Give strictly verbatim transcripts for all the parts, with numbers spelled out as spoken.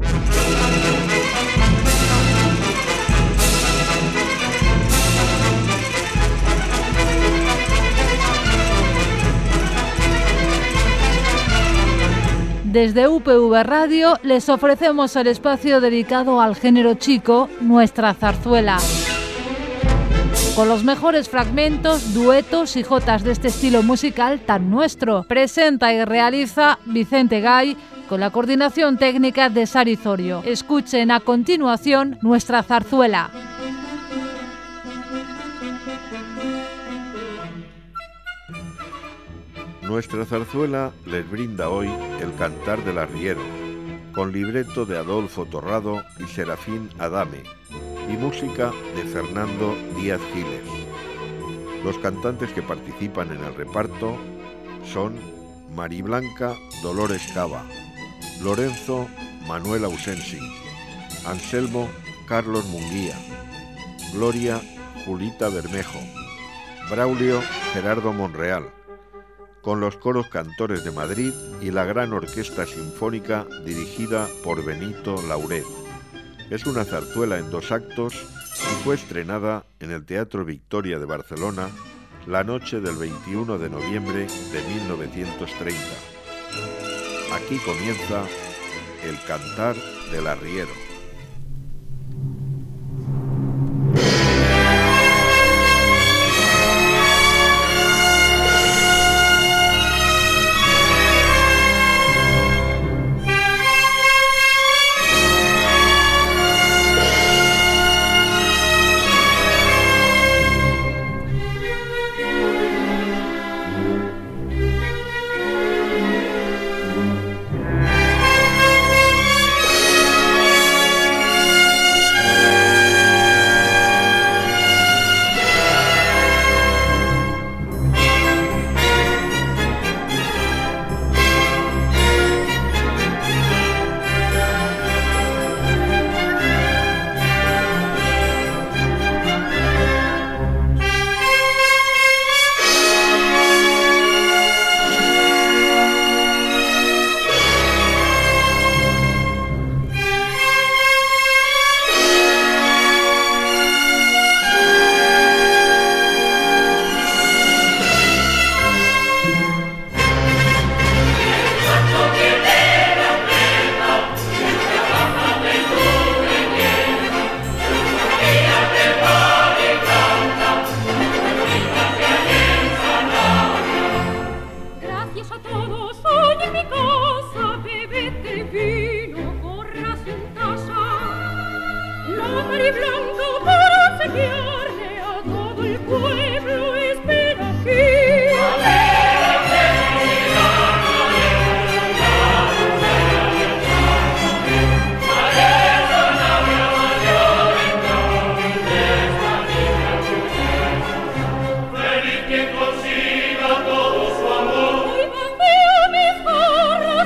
Desde U P V Radio les ofrecemos el espacio dedicado al género chico, Nuestra Zarzuela. Con los mejores fragmentos, duetos y jotas de este estilo musical tan nuestro. Presenta y realiza Vicente Gay con la coordinación técnica de Sari Zorio. Escuchen a continuación Nuestra Zarzuela. Nuestra Zarzuela les brinda hoy El Cantar del Arriero, con libreto de Adolfo Torrado y Serafín Adame, y música de Fernando Díaz Giles. Los cantantes que participan en el reparto son Mariblanca Dolores Cava, Lorenzo Manuel Ausensi, Anselmo Carlos Munguía, Gloria Julita Bermejo, Braulio Gerardo Monreal, con los coros Cantores de Madrid y la gran orquesta sinfónica dirigida por Benito Lauret. Es una zarzuela en dos actos y fue estrenada en el Teatro Victoria de Barcelona la noche del veintiuno de noviembre de mil novecientos treinta. Aquí comienza El Cantar del Arriero.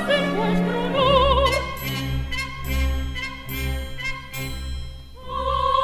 Oh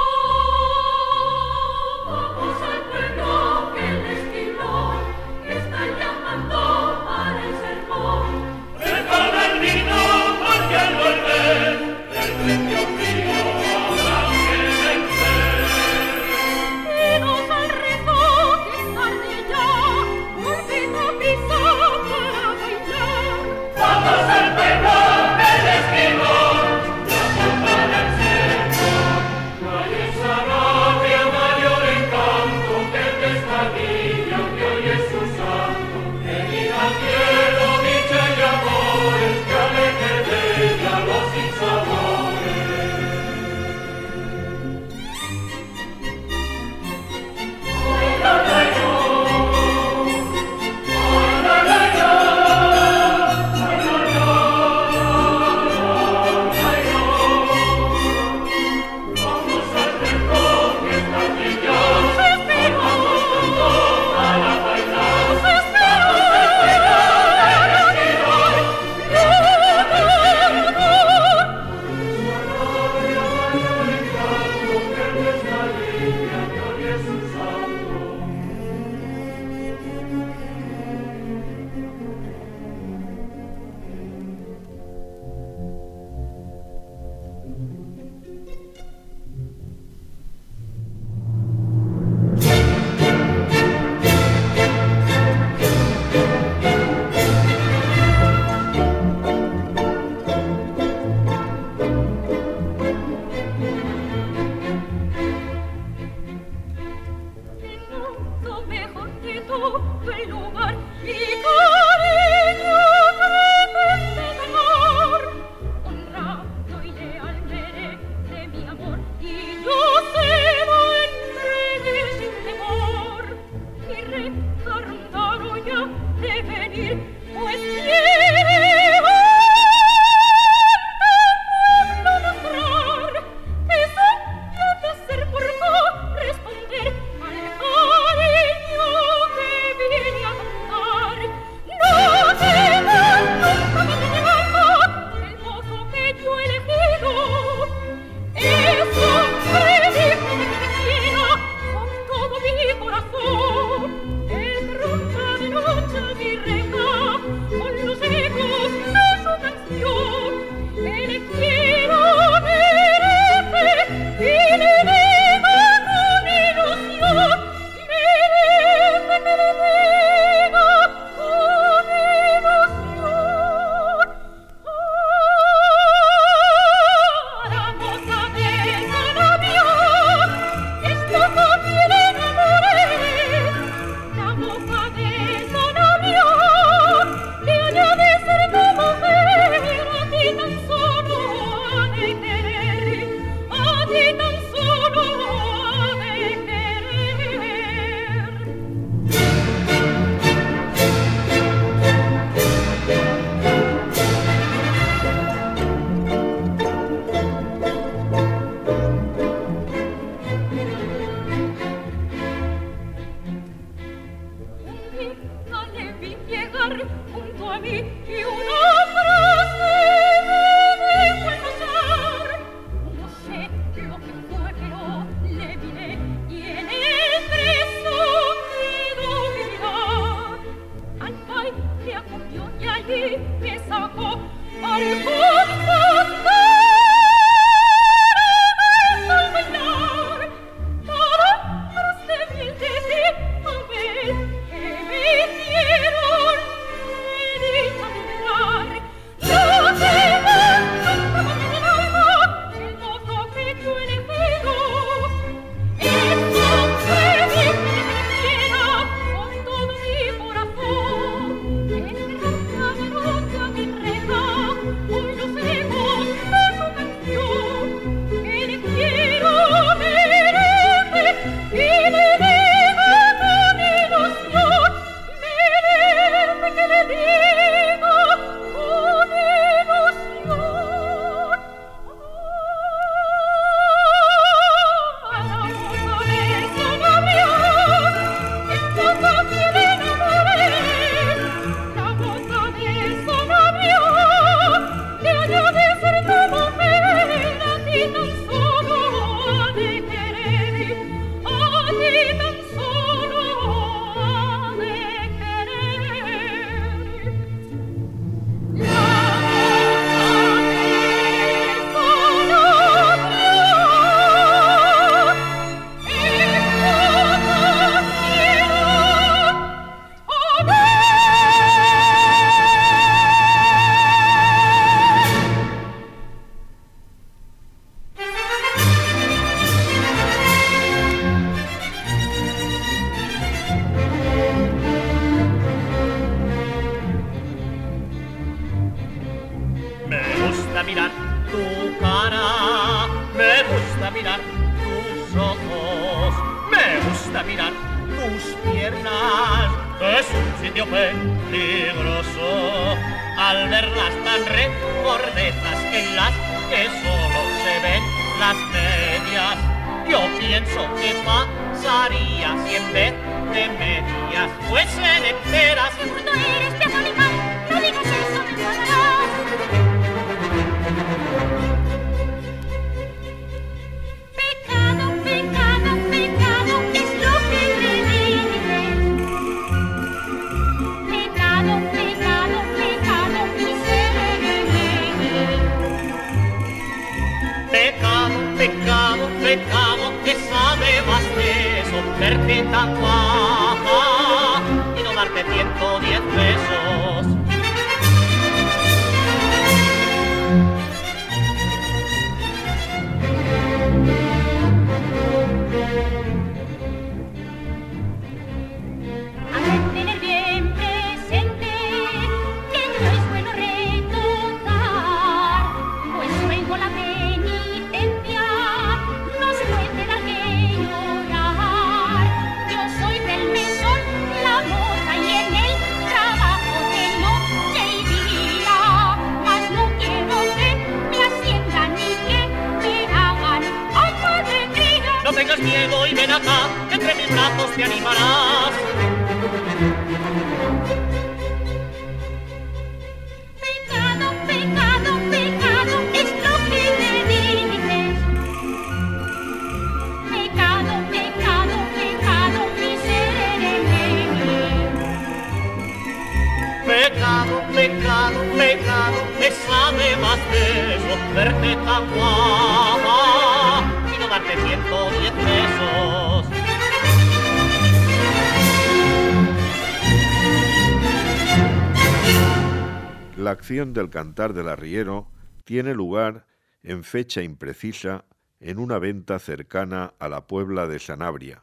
La acción del Cantar del Arriero tiene lugar en fecha imprecisa en una venta cercana a la Puebla de Sanabria.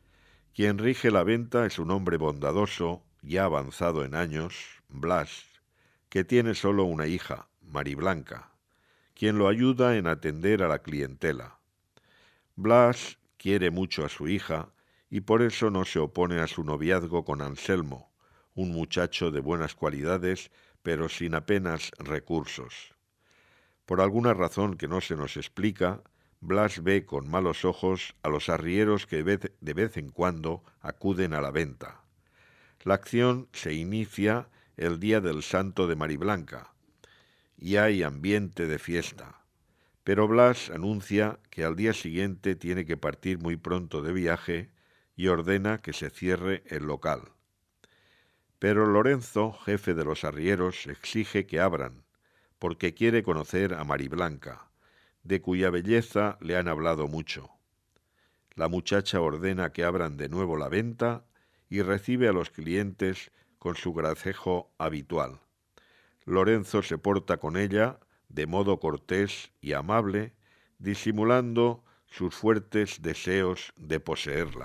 Quien rige la venta es un hombre bondadoso, ya avanzado en años, Blas, que tiene solo una hija, Mariblanca, quien lo ayuda en atender a la clientela. Blas quiere mucho a su hija y por eso no se opone a su noviazgo con Anselmo, un muchacho de buenas cualidades, pero sin apenas recursos. Por alguna razón que no se nos explica, Blas ve con malos ojos a los arrieros que de vez en cuando acuden a la venta. La acción se inicia el día del santo de Mariblanca y hay ambiente de fiesta, pero Blas anuncia que al día siguiente tiene que partir muy pronto de viaje y ordena que se cierre el local. Pero Lorenzo, jefe de los arrieros, exige que abran, porque quiere conocer a Mariblanca, de cuya belleza le han hablado mucho. La muchacha ordena que abran de nuevo la venta y recibe a los clientes con su gracejo habitual. Lorenzo se porta con ella de modo cortés y amable, disimulando sus fuertes deseos de poseerla.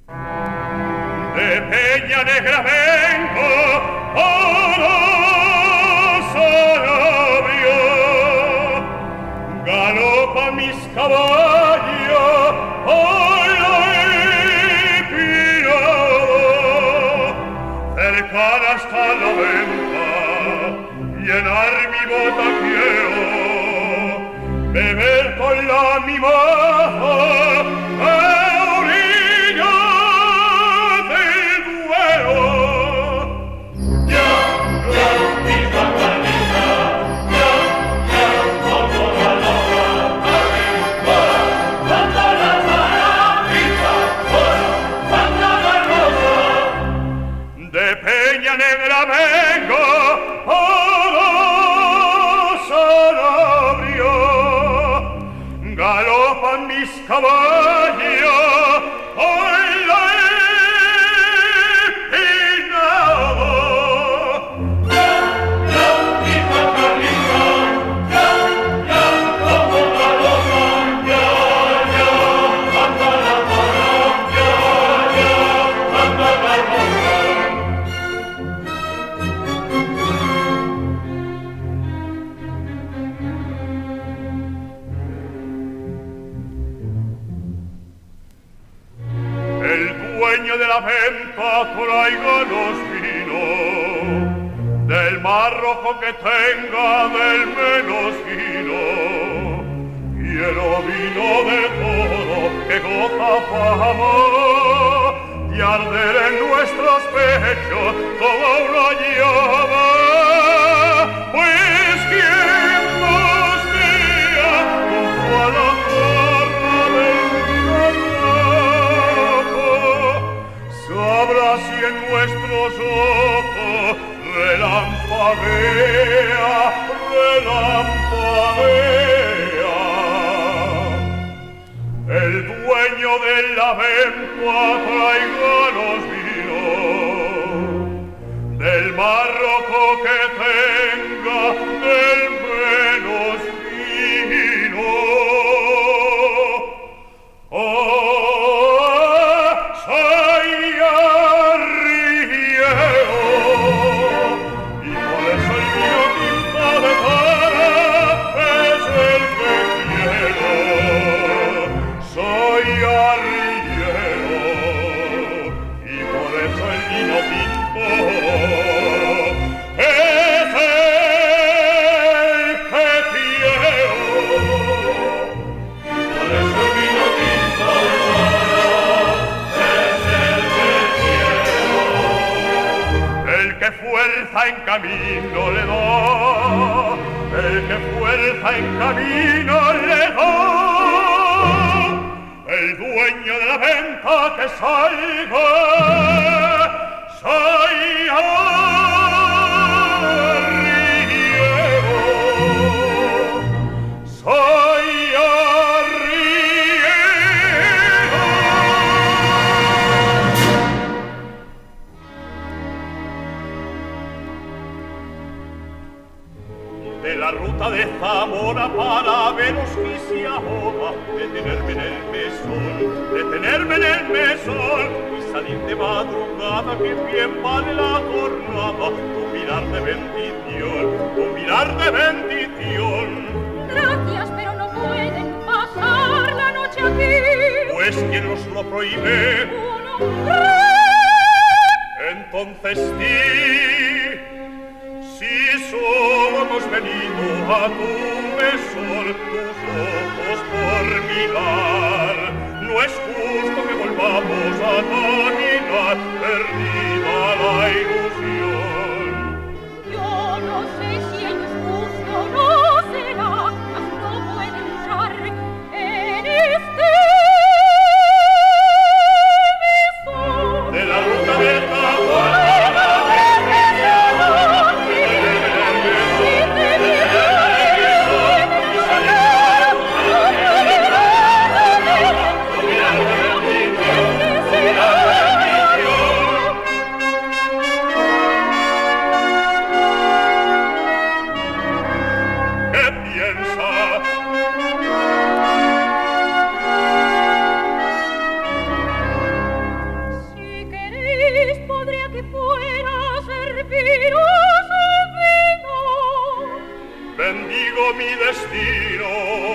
De Peña Negra vengo, oro Sanabria, galopan mis caballos, hoy pirado, cercana hasta la venta, llenar mi bota quiero, beber con la mimada, caballo, hoy la he peinado. Ya, ya, mi Catalina, ya, ya, como la loca, ya, ya, anda la mano, ya, ya, anda la de la venta traiga los vinos, del más rojo que tenga, del menos fino. Quiero vino de todo que goza fama, y arder en nuestros pechos toda una llama. Pues quien nos vea junto a la corra del sabrá si en nuestros ojos relampaguea, relampaguea. El dueño del lavento traiga los vinos, del más rojo que tenga, del menos fino. Oh, en camino le da, el que fuerza en camino le da, el dueño de la venta que salga, salga. De Zamora para veros quise ahora, detenerme en el mesón, detenerme en el mesón y salir de madrugada, que bien vale la jornada, con mirar de bendición, con mirar de bendición. lo prohíbe. Entonces di, si solo hemos venido a tu mesón, tus ojos por mirar, no es justo que volvamos a caminar, perdida la ilusión. Yo no sé si ello es justo o no será, mas no puede entrar en este mesón. De la ruta del campo a la mi destino,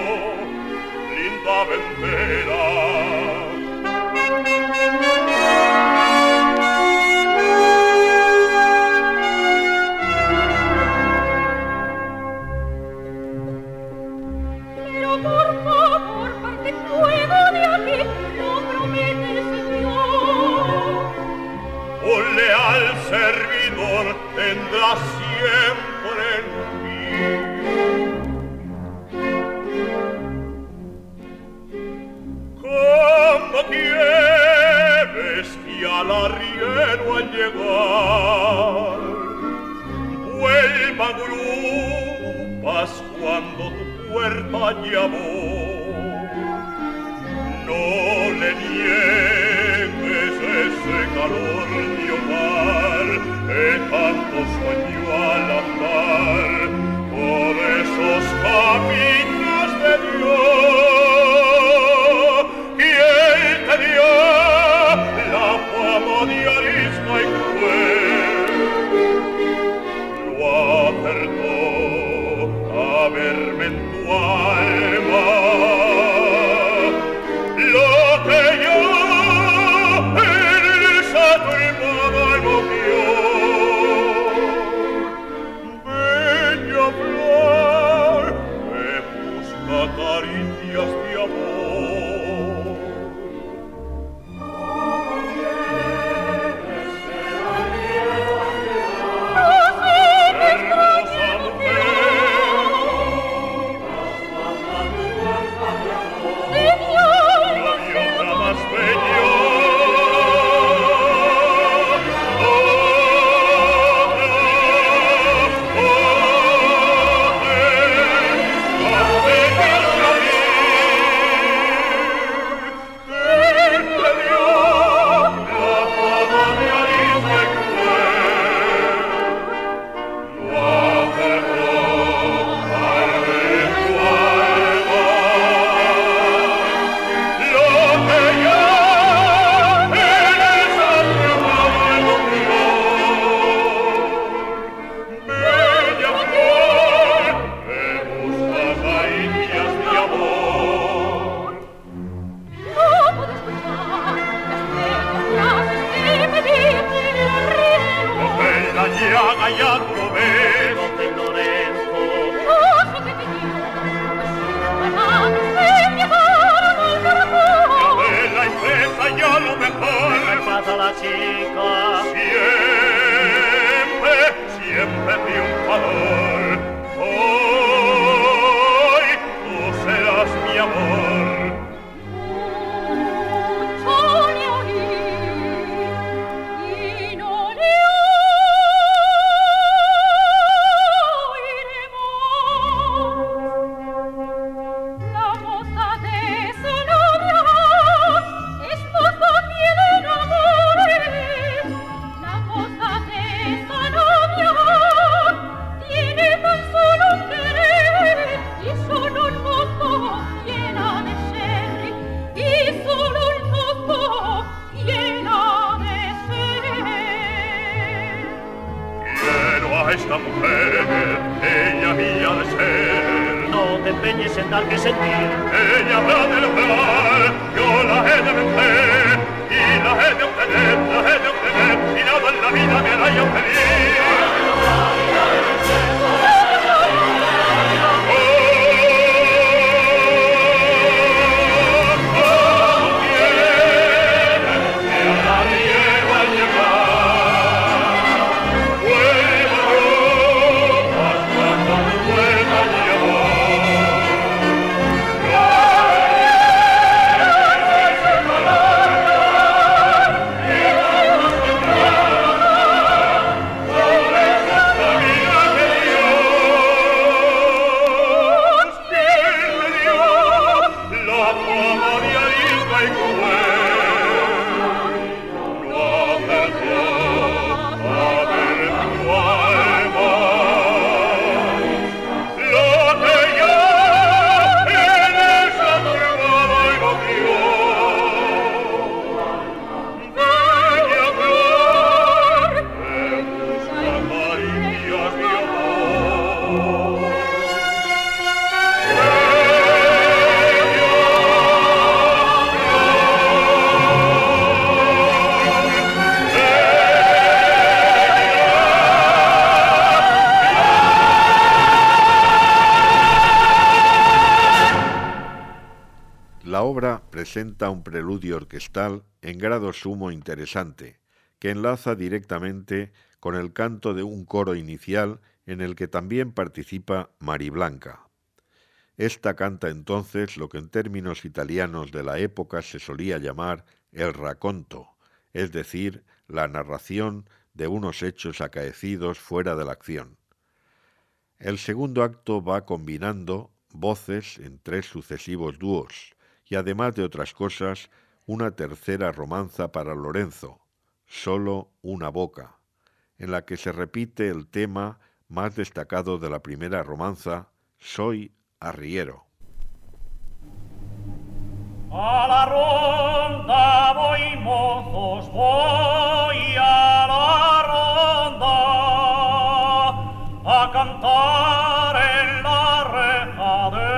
linda ventera. Pero por favor, parte fuego de aquí, lo promete el Señor. Un leal servidor tendrá siempre en mí. Cuando quieres que al arriero al llegar vuelva grupas cuando tu puerta llamó, no le niegues ese calor de hogar que tanto soñó al andar por esos caminos de Dios. La fama de arisca y cruel lo acertó a verme en tu alma lo que yo en esa turbada no vio. Bella flor que busca caricias de amor. Llena sentir. Ella habrá de lograr, yo la he de vencer, y la he de obtener, la he de obtener, y nada en la vida me hará yo feliz. La obra presenta un preludio orquestal en grado sumo interesante, que enlaza directamente con el canto de un coro inicial en el que también participa Mariblanca. Esta canta entonces lo que en términos italianos de la época se solía llamar el racconto, es decir, la narración de unos hechos acaecidos fuera de la acción. El segundo acto va combinando voces en tres sucesivos dúos, y además de otras cosas, una tercera romanza para Lorenzo, Solo una boca, en la que se repite el tema más destacado de la primera romanza, Soy arriero. A la ronda voy, mozos, voy a la ronda a cantar en la reja de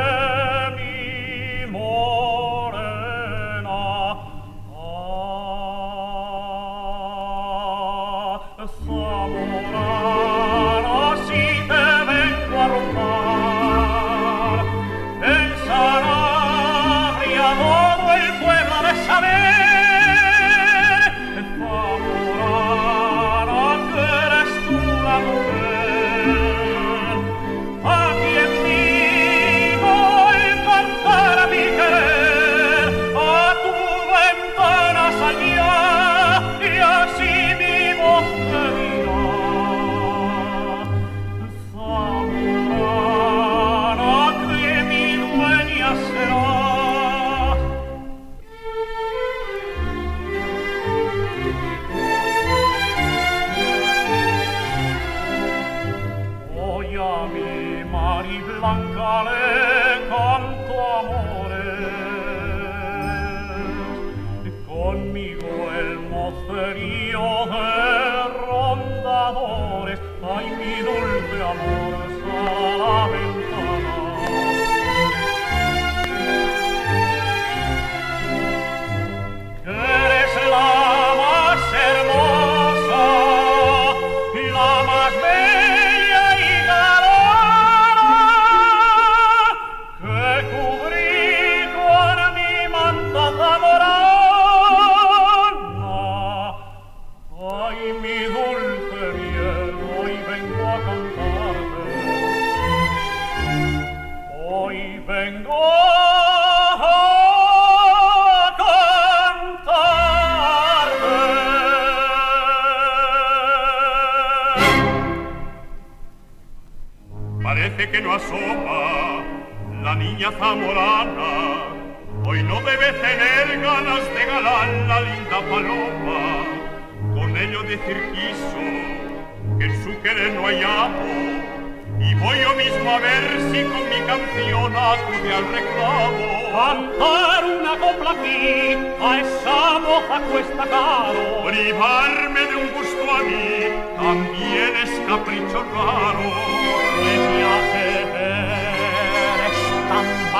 Que no asoma la niña zamorana, hoy no debe tener ganas de galán la linda paloma. Con ello decir quiso que en su querer no hay amo, y voy yo mismo a ver si con mi canción acude al reclamo. Cantar una copla aquí a esa moza cuesta caro, privarme de un gusto a mí también es capricho raro. que me hace ver esta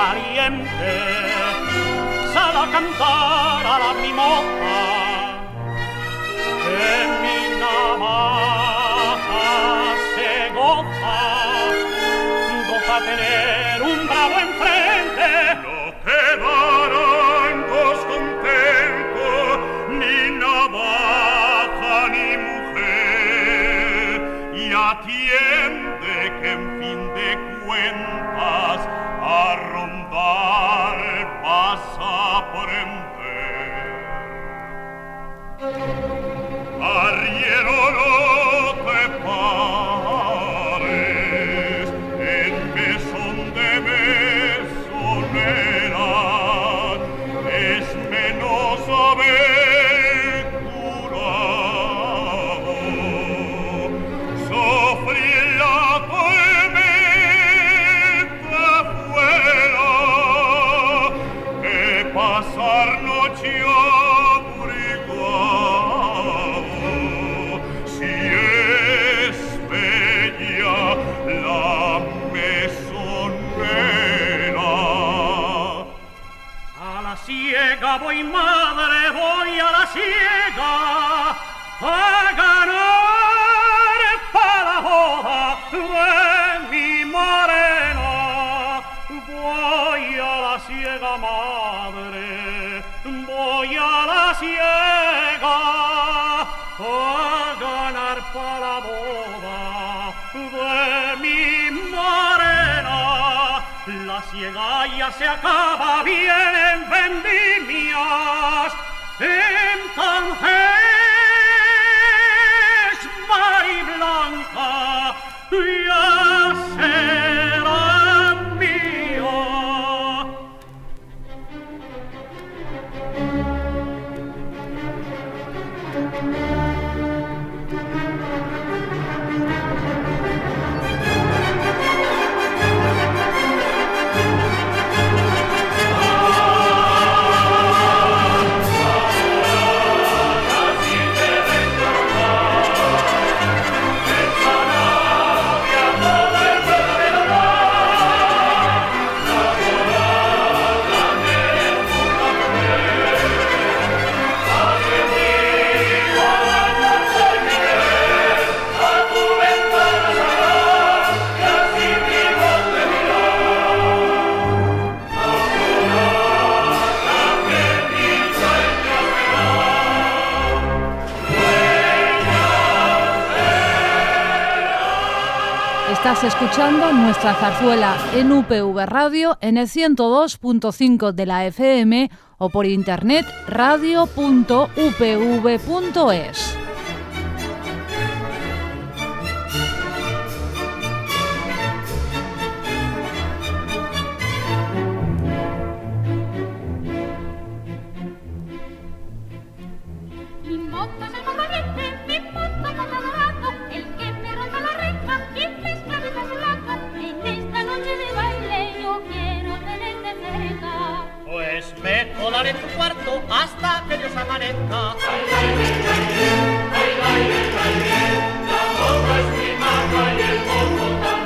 valiente, sal a cantar a la mimosa, que mi navaja se goza, goza tener un bravo enfrente. No quedará en vos contento ni navaja ni mujer, y atiende que en fin de cuentas a rondar pasa por prender. Arriero no te pares en mesón de mesonera, es menos aventurado sufrir la tormenta fuera que pasar noche abrigado, si es bella la mesonera. A la ciega voy, madre, voy a la ciega a ganar para la boda de mi morena. Voy a la ciega, madre, voy a la ciega a ganar para la boda de mi morena. La ciega ya se acaba, vienen vendimias, entonces Mari Blanca ya será mía. Estás escuchando nuestra zarzuela en U P V Radio en el ciento dos punto cinco de la F M o por internet radio punto u p v punto es. Me colaré en tu cuarto hasta que Dios amanezca. La boca es mi maja y el moco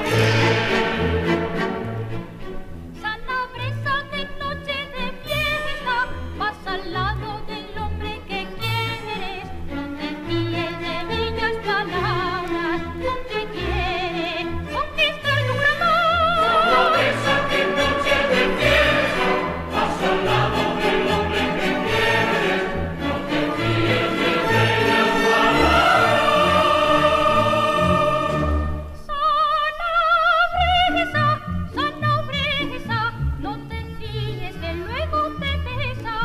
también. Sana brisa de noche de fiesta, pasa al lado del hombre que quieres. No te fíes de bellas palabras, no te quiere conquistar tu amor. Sana brisa de noche de fiesta, pasa al lado del hombre que quieres. No te fíes de bellas palabras. Sana brisa, sana brisa, no te fíes que luego te besa.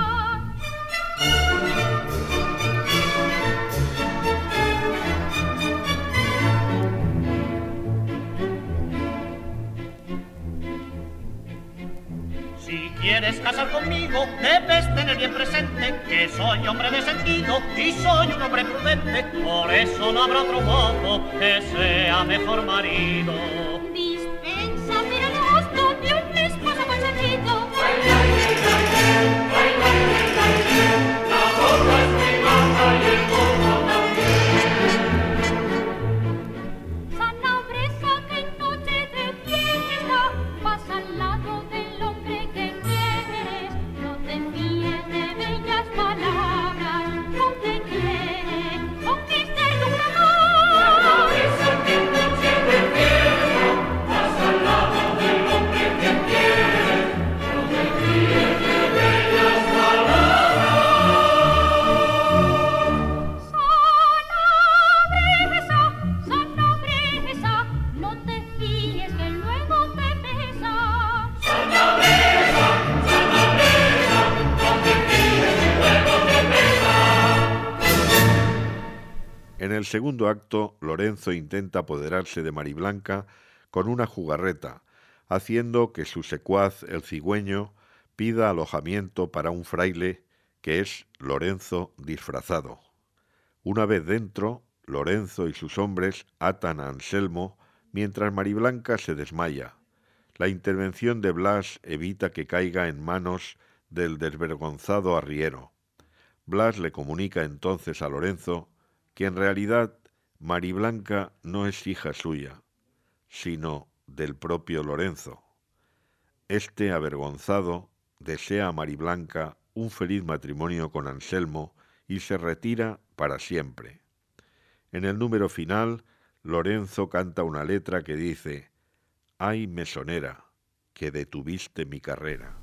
Si quieres casar conmigo, debes tener bien presente que soy hombre de sentido y soy un hombre prudente. Por eso no habrá otro modo que sea mejor marido. Dispensa, pero no gusto de un esposo consentido. La boca es mi maja y el moco también. Sana brisa que en noche de fiesta pasa al lado del hombre En el segundo acto, Lorenzo intenta apoderarse de Mariblanca con una jugarreta, haciendo que su secuaz, el cigüeño, pida alojamiento para un fraile que es Lorenzo disfrazado. Una vez dentro, Lorenzo y sus hombres atan a Anselmo mientras Mariblanca se desmaya. La intervención de Blas evita que caiga en manos del desvergonzado arriero. Blas le comunica entonces a Lorenzo que en realidad Mariblanca no es hija suya, sino del propio Lorenzo. Este, avergonzado, desea a Mariblanca un feliz matrimonio con Anselmo y se retira para siempre. En el número final, Lorenzo canta una letra que dice: «Ay, mesonera, que detuviste mi carrera».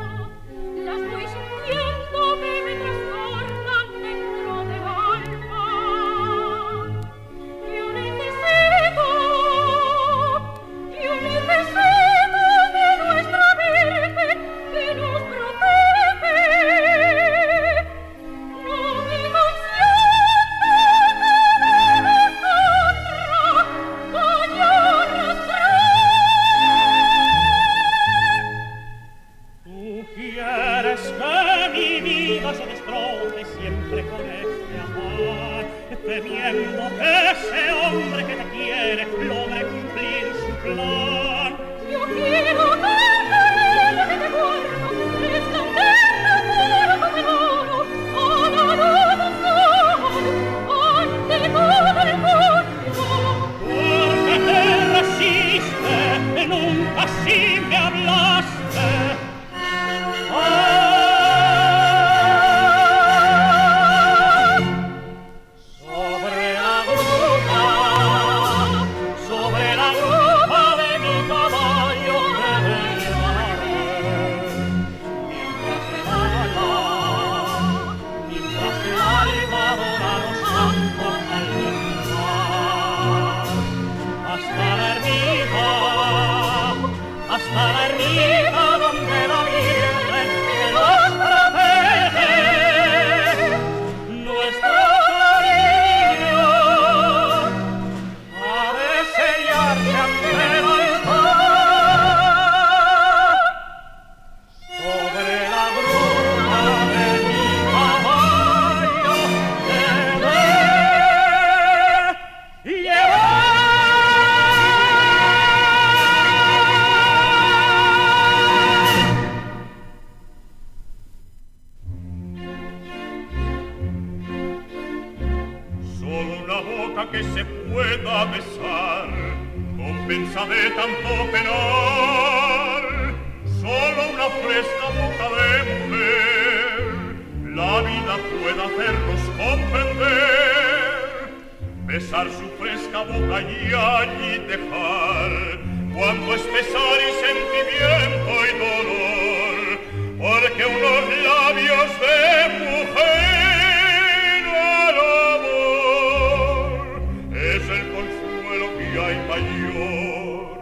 Las voy sintiendo que me trastornan dentro del alma. ese hombre que te quiere logre cumplir su plan. Yo quiero cantar lo que te guardo, esconderte puro como el oro, a la luz ante todo el mundo. Porque te resiste, nunca así me hablaste. Ah, hasta la ermita donde la Virgen que nos protege, nuestro cariño ha de sellarse ante el altar. Sobre la bruma de mi caballo te de llevar. Que se pueda besar, compensa de tanto penar, solo una fresca boca de mujer, la vida puede hacernos comprender, besar su fresca boca y allí dejar, cuando es pesar y sentimiento y dolor, porque unos labios de mujer es el consuelo que hay mayor.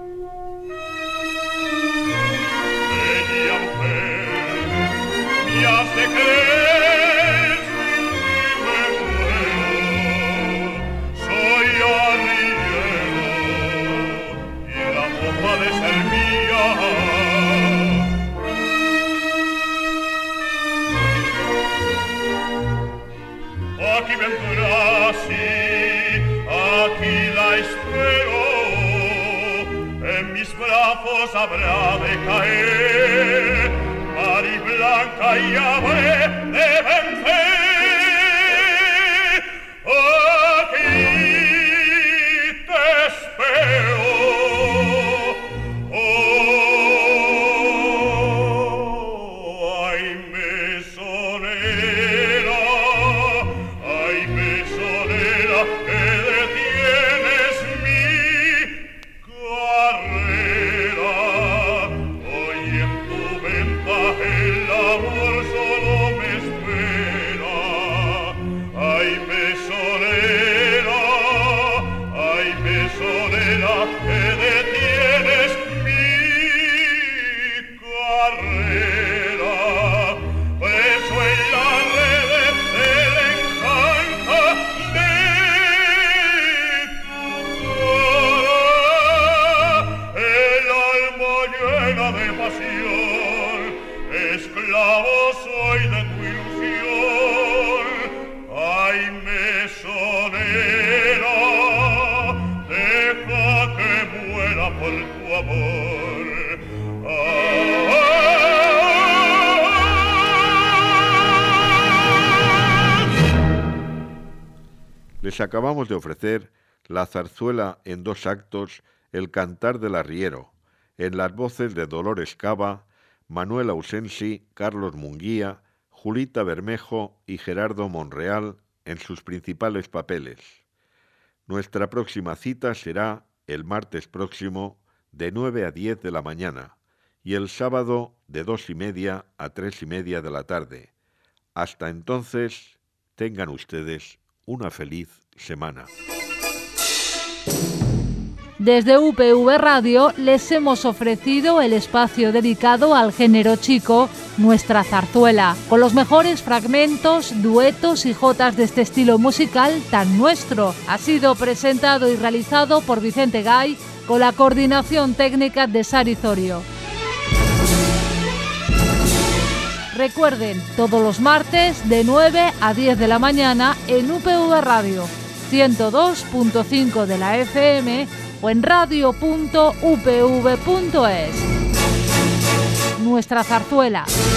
Bella mujer, me has de creer, sin ti me muero, soy arriero, y la copa de ser mía. Aquí vendrá, sí, aquí la espero, en mis brazos habrá de caer, Mari Blanca y habré de vencer. Aquí te espero, oh, ay, mesonera, ay, mesonera, que detienes mi carrera. Hoy en tu venta el amor solo me espera. Ay, mesonera, ay, mesonera, que detienes mi carrera. Preso en la red del encanto de el alma llena de pasión, esclavo soy de tu ilusión. Ay, mesonera, deja que muera por tu amor. Ah, Les acabamos de ofrecer la zarzuela en dos actos, El cantar del arriero, en las voces de Dolores Cava, Manuel Ausensi, Carlos Munguía, Julita Bermejo y Gerardo Monreal en sus principales papeles. Nuestra próxima cita será el martes próximo de nueve a diez de la mañana y el sábado de dos y media a tres y media de la tarde. Hasta entonces, tengan ustedes una feliz semana. Desde U P V Radio les hemos ofrecido el espacio dedicado al género chico, Nuestra Zarzuela, con los mejores fragmentos, duetos y jotas de este estilo musical tan nuestro. Ha sido presentado y realizado por Vicente Gay, con la coordinación técnica de Sari Zorio. Recuerden, todos los martes de nueve a diez de la mañana en U P V Radio. ciento dos punto cinco de la F M o en radio punto u p v punto es. Nuestra zarzuela.